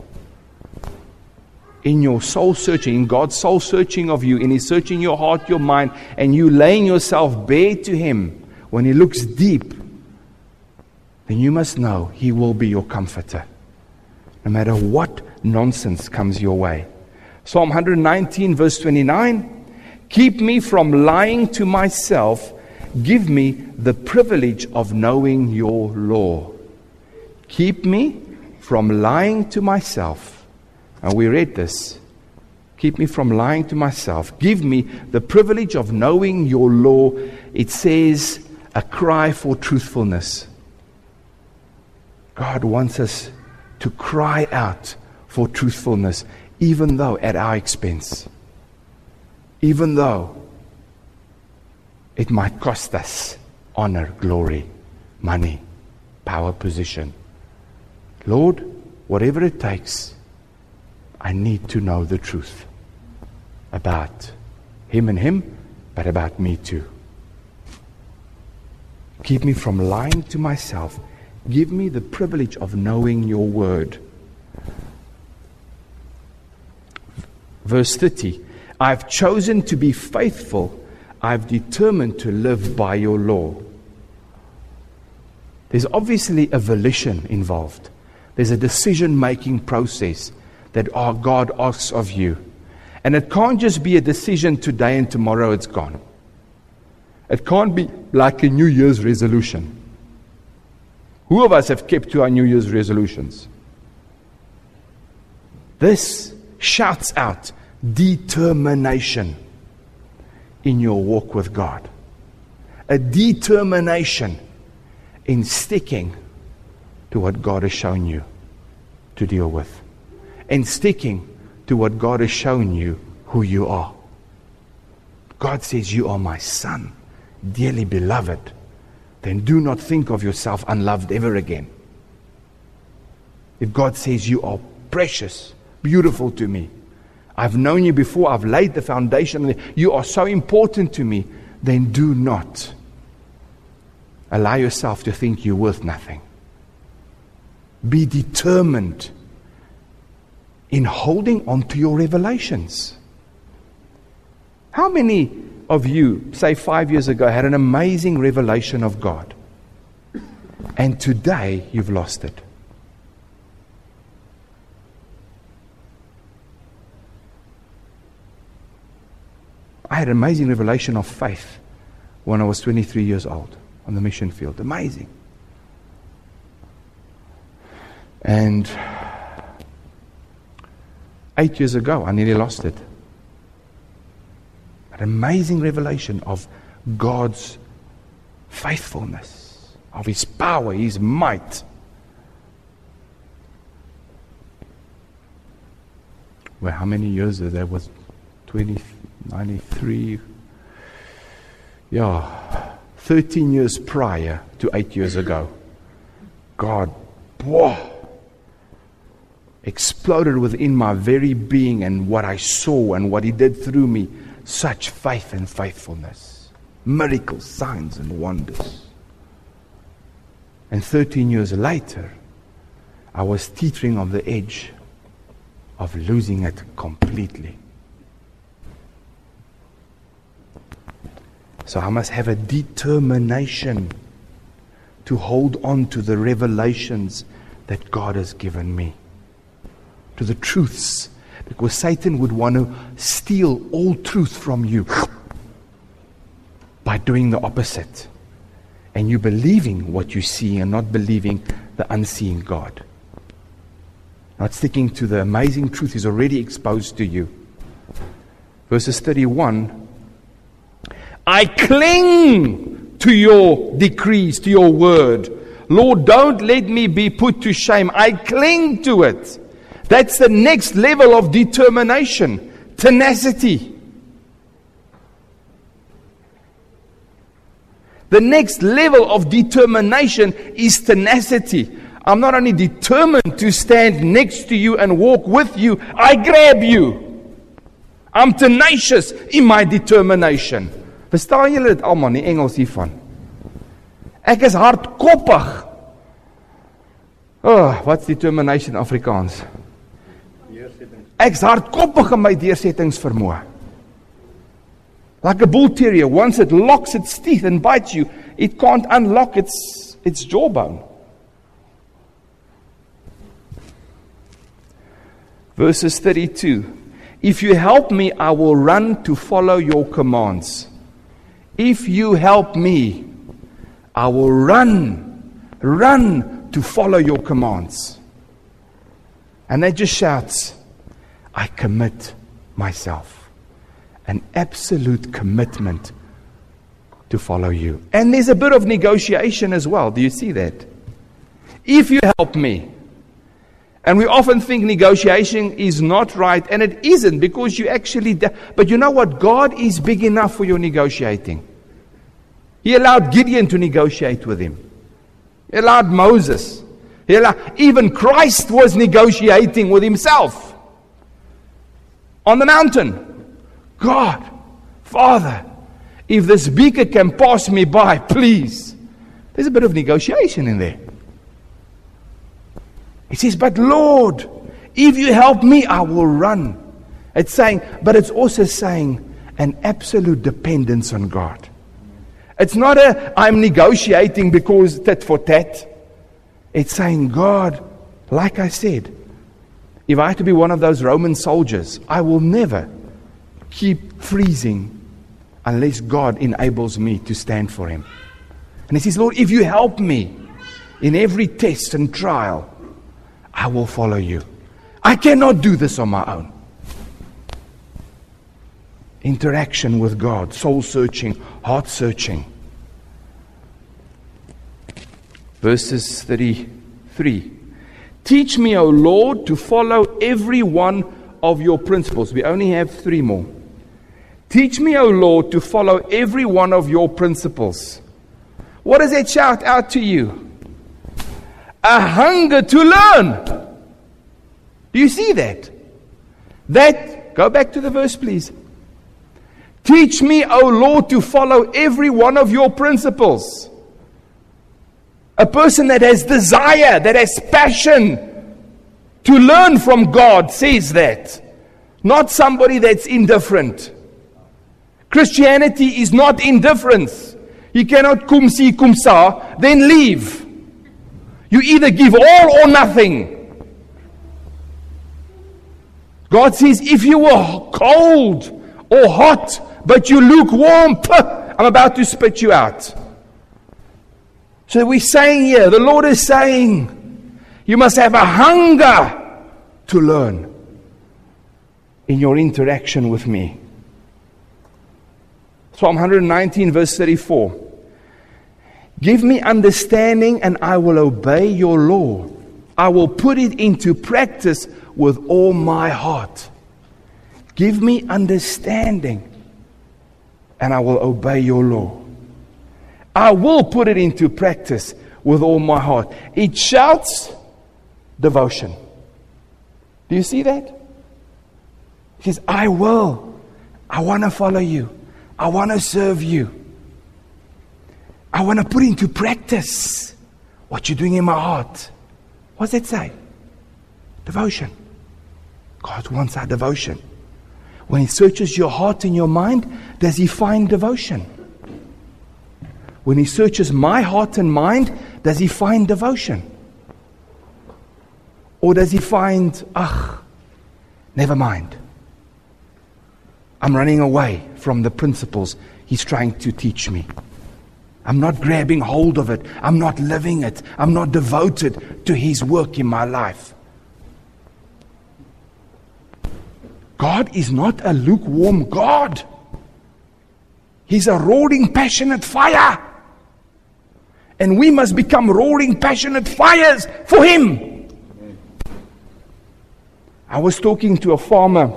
In your soul searching, in God's soul searching of you, in His searching your heart, your mind, and you laying yourself bare to Him, when He looks deep, then you must know He will be your comforter. No matter what nonsense comes your way. Psalm one nineteen verse twenty-nine, keep me from lying to myself, give me the privilege of knowing your law. Keep me from lying to myself. And we read this. Keep me from lying to myself. Give me the privilege of knowing your law. It says a cry for truthfulness. God wants us to cry out for truthfulness, even though at our expense. Even though it might cost us honor, glory, money, power, position. Lord, whatever it takes, I need to know the truth about Him and Him, but about me too. Keep me from lying to myself. Give me the privilege of knowing your word. Verse thirty, I've chosen to be faithful. I've determined to live by your law. There's obviously a volition involved. There's a decision-making process that our God asks of you. And it can't just be a decision today and tomorrow it's gone. It can't be like a New Year's resolution. Who of us have kept to our New Year's resolutions? This shouts out determination in your walk with God. A determination in sticking to what God has shown you to deal with. And sticking to what God has shown you who you are. God says, you are my son, dearly beloved. Then do not think of yourself unloved ever again. If God says you are precious, beautiful to me, I've known you before. I've laid the foundation. You are so important to me. Then do not allow yourself to think you're worth nothing. Be determined in holding on to your revelations. How many of you, say five years ago, had an amazing revelation of God, and today you've lost it? I had an amazing revelation of faith when I was twenty-three years old on the mission field. Amazing. And eight years ago, I nearly lost it. An amazing revelation of God's faithfulness, of His power, His might. Well, how many years ago? That was twenty, ninety-three. Yeah, thirteen years prior to eight years ago. God, whoa, exploded within my very being and what I saw and what He did through me. Such faith and faithfulness. Miracles, signs and wonders. And thirteen years later, I was teetering on the edge of losing it completely. So I must have a determination to hold on to the revelations that God has given me, to the truths, because Satan would want to steal all truth from you by doing the opposite, and you believing what you see and not believing the unseen God, not sticking to the amazing truth He's already exposed to you. Verses thirty-one, I cling to your decrees, to your word. Lord, don't let me be put to shame. I cling to it. That's the next level of determination, tenacity. The next level of determination is tenacity. I'm not only determined to stand next to you and walk with you, I grab you. I'm tenacious in my determination. Verstaan julle dit almal, die Engels hiervan? Ek is hardkoppig. Oh, what's determination in Afrikaans? Ek is hardkoppig in my deursettingsvermoë. Like a bull terrier, once it locks its teeth and bites you, it can't unlock its, its jawbone. Verses thirty-two. If you help me, I will run to follow your commands. If you help me, I will run, run to follow your commands. And they just shouts, I commit myself. An absolute commitment to follow you. And there's a bit of negotiation as well. Do you see that? If you help me. And we often think negotiation is not right, and it isn't, because you actually... Da- but you know what? God is big enough for your negotiating. He allowed Gideon to negotiate with him. He allowed Moses. He allowed, even Christ was negotiating with himself on the mountain. God, Father, if this beaker can pass me by, please. There's a bit of negotiation in there. He says, but Lord, if you help me, I will run. It's saying, but it's also saying an absolute dependence on God. It's not a, I'm negotiating because tit for tat. It's saying, God, like I said, if I have to be one of those Roman soldiers, I will never keep freezing unless God enables me to stand for Him. And He says, Lord, if you help me in every test and trial, I will follow you. I cannot do this on my own. Interaction with God, soul searching, heart searching. Verses thirty-three. Teach me, O Lord, to follow every one of your principles. We only have three more. Teach me, O Lord, to follow every one of your principles. What does that shout out to you? A hunger to learn. Do you see that? That Go back to the verse, please. Teach me, O Lord, to follow every one of your principles. A person that has desire, that has passion to learn from God says that. Not somebody that's indifferent. Christianity is not indifference. You cannot cum si, cum sa, then leave. You either give all or nothing. God says, if you were cold or hot, but you lukewarm, I'm about to spit you out. So we're saying here, the Lord is saying, you must have a hunger to learn in your interaction with me. Psalm one nineteen, verse thirty-four. Give me understanding and I will obey your law. I will put it into practice with all my heart. Give me understanding and I will obey your law. I will put it into practice with all my heart. It shouts devotion. Do you see that? He says, I will. I want to follow you. I want to serve you. I want to put into practice what you're doing in my heart. What does that say? Devotion. God wants our devotion. When He searches your heart and your mind, does He find devotion? When He searches my heart and mind, does He find devotion? Or does He find, ah, never mind. I'm running away from the principles He's trying to teach me. I'm not grabbing hold of it. I'm not living it. I'm not devoted to His work in my life. God is not a lukewarm God. He's a roaring, passionate fire. And we must become roaring, passionate fires for Him. I was talking to a farmer.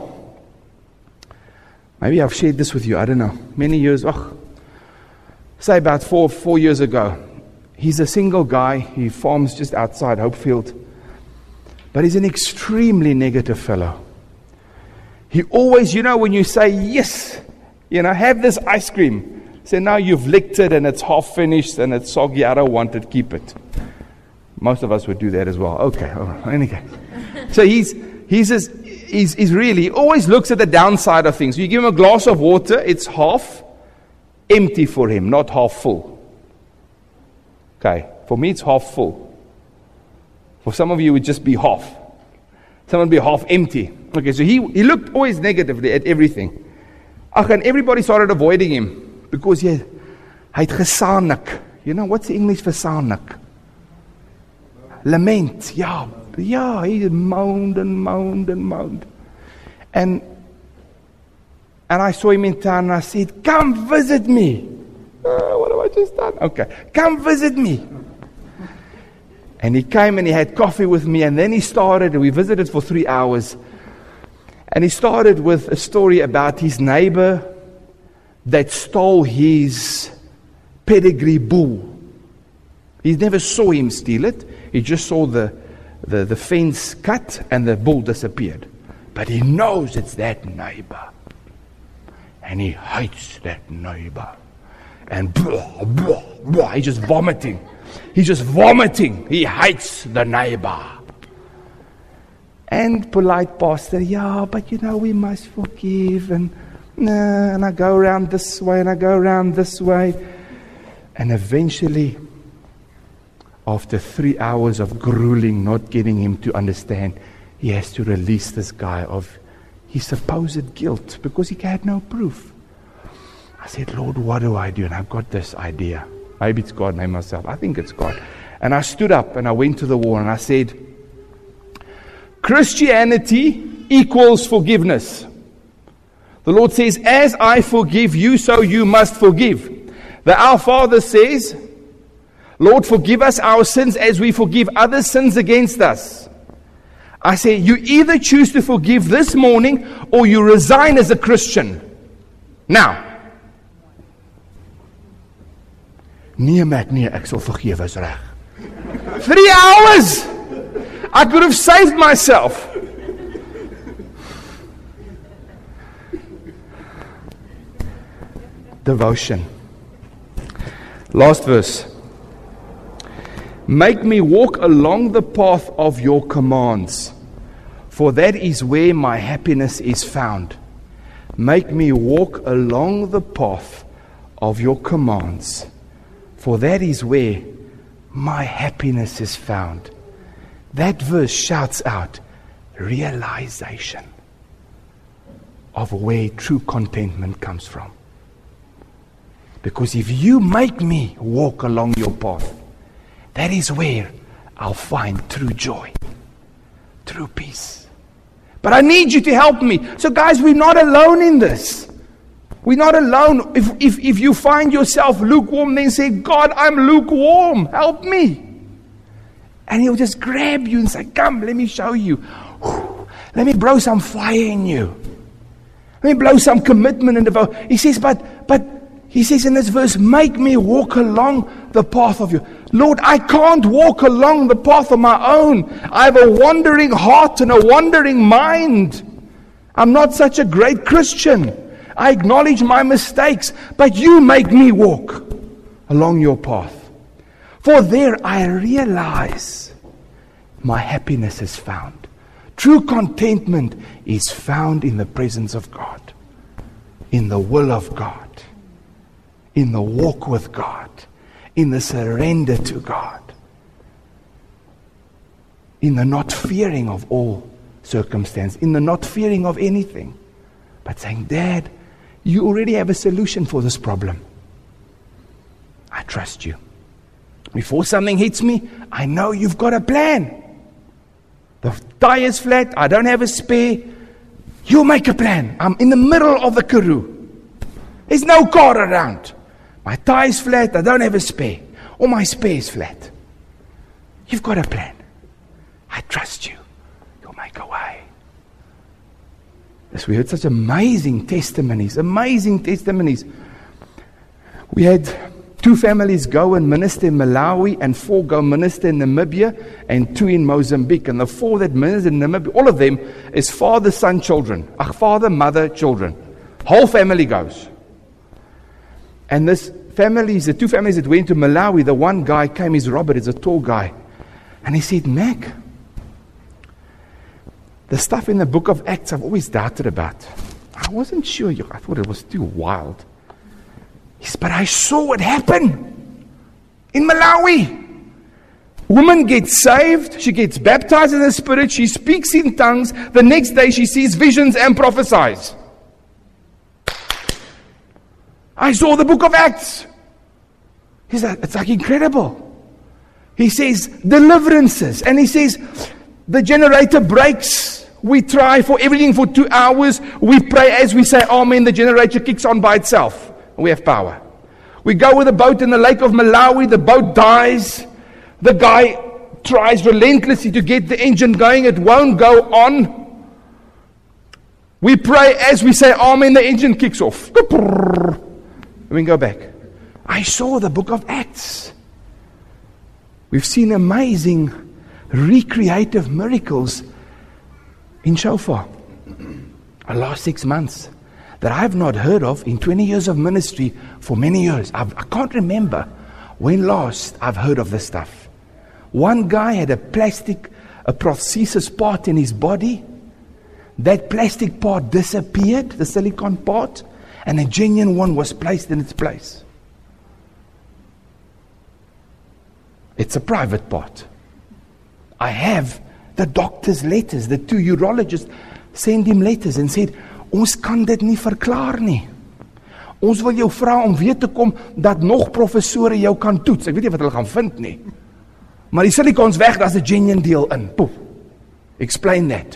Maybe I've shared this with you. I don't know. Many years, oh, say about four, four years ago. He's a single guy. He farms just outside Hopefield. But he's an extremely negative fellow. He always, you know, when you say, yes, you know, have this ice cream. Say, now you've licked it and it's half finished and it's soggy. I don't want it. Keep it. Most of us would do that as well. Okay. All right. Anyway. So he's, he's, just, he's, he's really, always looks at the downside of things. You give him a glass of water, it's half empty for him, not half full. Okay. For me, it's half full. For some of you, it would just be half. Some would be half empty. Okay, so he, he looked always negatively at everything. Ach, and everybody started avoiding him because he, hy het gesanik. You know, what's the English for sanik? Lament. Yeah, yeah, he moaned and moaned and moaned. And, and I saw him in town and I said, come visit me. Oh, what have I just done? Okay, come visit me. And he came and he had coffee with me, and then he started, and we visited for three hours. And he started with a story about his neighbor that stole his pedigree bull. He never saw him steal it. He just saw the, the, the fence cut and the bull disappeared. But he knows it's that neighbor. And he hates that neighbor. And blah, blah, blah, he's just vomiting. He's just vomiting. He hates the neighbor. And polite pastor, yeah, but you know, we must forgive. And, nah, and I go around this way and I go around this way. And eventually, after three hours of grueling, not getting him to understand, he has to release this guy of his supposed guilt because he had no proof. I said, Lord, what do I do? And I've got this idea. Maybe it's God, maybe myself. I think it's God. And I stood up and I went to the wall and I said, Christianity equals forgiveness. The Lord says, as I forgive you, so you must forgive. The Our Father says, Lord, forgive us our sins as we forgive others' sins against us. I say, you either choose to forgive this morning or you resign as a Christian. Now, Nee, Mac, nee, ek sal vergewe is reg. Three hours! I could have saved myself. devotion. Last verse. Make me walk along the path of your commands, for that is where my happiness is found. Make me walk along the path of your commands, for that is where my happiness is found. That verse shouts out realization of where true contentment comes from. Because if you make me walk along your path, that is where I'll find true joy, true peace. But I need you to help me. So guys, we're not alone in this. We're not alone. If, if, if you find yourself lukewarm, then say, God, I'm lukewarm. Help me. And He'll just grab you and say, come, let me show you. Let me blow some fire in you. Let me blow some commitment and devotion. He says, but, but, He says in this verse, make me walk along the path of you. Lord, I can't walk along the path of my own. I have a wandering heart and a wandering mind. I'm not such a great Christian. I acknowledge my mistakes, but you make me walk along your path. For there I realize my happiness is found. True contentment is found in the presence of God, in the will of God, in the walk with God, in the surrender to God, in the not fearing of all circumstance, in the not fearing of anything, but saying, Dad, you already have a solution for this problem. I trust you. Before something hits me, I know you've got a plan. The tire's flat, I don't have a spare. You make a plan. I'm in the middle of the Karoo. There's no car around. My tire's flat, I don't have a spare. Or my spare is flat. You've got a plan. I trust you. You'll make a way. Yes, we heard such amazing testimonies, amazing testimonies. We had two families go and minister in Malawi, and four go minister in Namibia, and two in Mozambique. And the four that minister in Namibia, all of them is father, son, children. Ach, father, mother, children. Whole family goes. And this families, the two families that went to Malawi, the one guy came, he's Robert, he's a tall guy. And he said, Mac, the stuff in the book of Acts I've always doubted about. I wasn't sure. I thought it was too wild. He said, but I saw it happen in Malawi. Woman gets saved. She gets baptized in the Spirit. She speaks in tongues. The next day she sees visions and prophesies. I saw the book of Acts. He said, it's like incredible. He says, deliverances. And he says, the generator breaks. We try for everything for two hours. We pray as we say amen. The generator kicks on by itself. We have power. We go with a boat in the lake of Malawi. The boat dies. The guy tries relentlessly to get the engine going. It won't go on. We pray as we say amen. The engine kicks off. And we go back. I saw the book of Acts. We've seen amazing recreative miracles in Shofar the last six months that I've not heard of in twenty years of ministry for many years. I've, I can't remember when last I've heard of this stuff. One guy had a plastic, a prosthesis part in his body. That plastic part disappeared, the silicone part, and a genuine one was placed in its place. It's a private part. I have the doctor's letters. The two urologists sent him letters and said, ons kan dit nie verklaar nie. Ons wil jou vra om weer te kom dat nog professore jou kan toets. Ek weet nie wat hulle gaan vind nie. Maar die silikoons weg, daar's 'n genuine deel in. Poef. Explain that.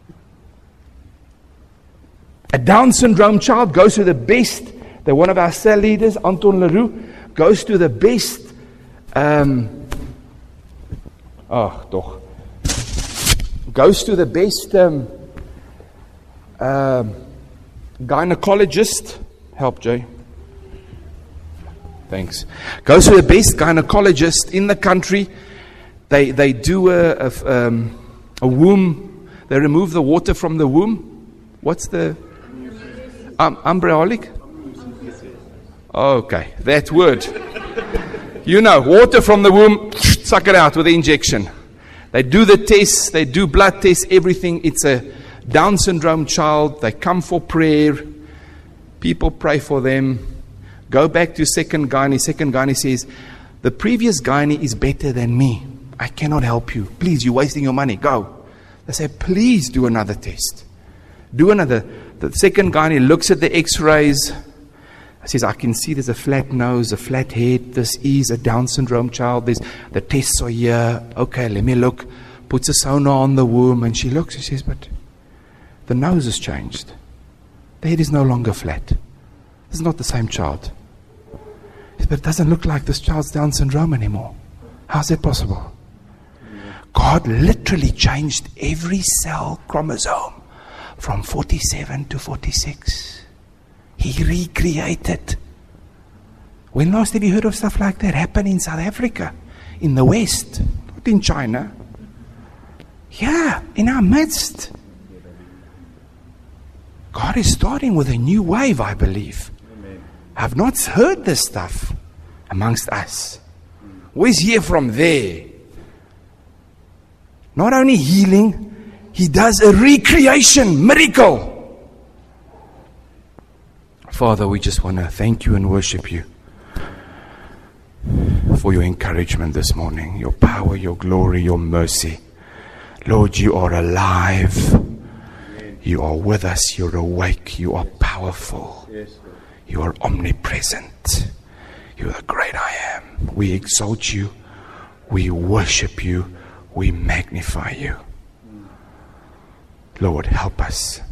A Down syndrome child goes to the best, the one of our cell leaders, Anton Leroux, goes to the best, um, oh, toch, goes to the best um, uh, gynecologist, help Jay, thanks, goes to the best gynecologist in the country. They, they do a, a, um, a womb, they remove the water from the womb. What's the... Um, embryonic? Okay, that word. You know, water from the womb, suck it out with the injection. They do the tests, they do blood tests, everything. It's a Down syndrome child. They come for prayer. People pray for them. Go back to second gynae. Second gynae says, the previous gynae is better than me. I cannot help you. Please, you're wasting your money. Go. They say, please do another test. Do another. The second gynae looks at the x-rays. Says, I can see there's a flat nose, a flat head. This is a Down syndrome child. There's, the tests are here. Okay, let me look. Puts a sonar on the womb and she looks. She says, but the nose has changed. The head is no longer flat. This is not the same child. But it doesn't look like this child's Down syndrome anymore. How's that possible? God literally changed every cell chromosome from forty-seven to forty-six. He recreated. When last have you heard of stuff like that happen in South Africa? In the West, not in China. Yeah, in our midst. God is starting with a new wave, I believe. Amen. I've not heard this stuff amongst us. Always hear from there. Not only healing, He does a recreation, miracle. Father, we just want to thank You and worship You for Your encouragement this morning, Your power, Your glory, Your mercy. Lord, You are alive. You are with us. You're awake. You are powerful. You are omnipresent. You are the great I am. We exalt You. We worship You. We magnify You. Lord, help us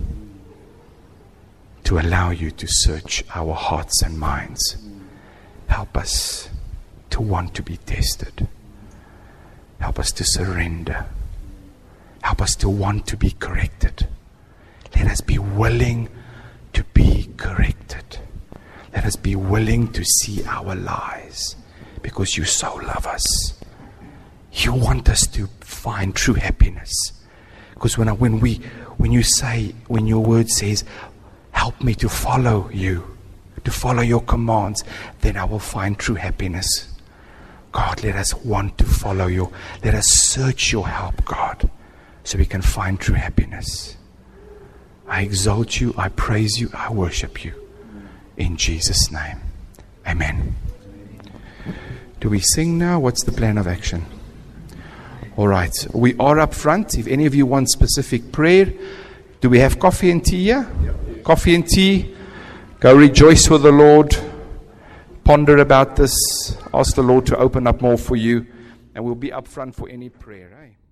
to allow You to search our hearts and minds. Help us to want to be tested. Help us to surrender. Help us to want to be corrected. Let us be willing to be corrected. Let us be willing to see our lies, because You so love us. You want us to find true happiness. Because when I, when we when you say when Your word says, help me to follow You, to follow Your commands, then I will find true happiness. God, let us want to follow You. Let us search Your help, God, so we can find true happiness. I exalt You, I praise You, I worship You. In Jesus' name. Amen. Do we sing now? What's the plan of action? All right. We are up front. If any of you want specific prayer, do we have coffee and tea here? Coffee and tea. Go rejoice with the Lord. Ponder about this. Ask the Lord to open up more for you. And we'll be up front for any prayer. Eh?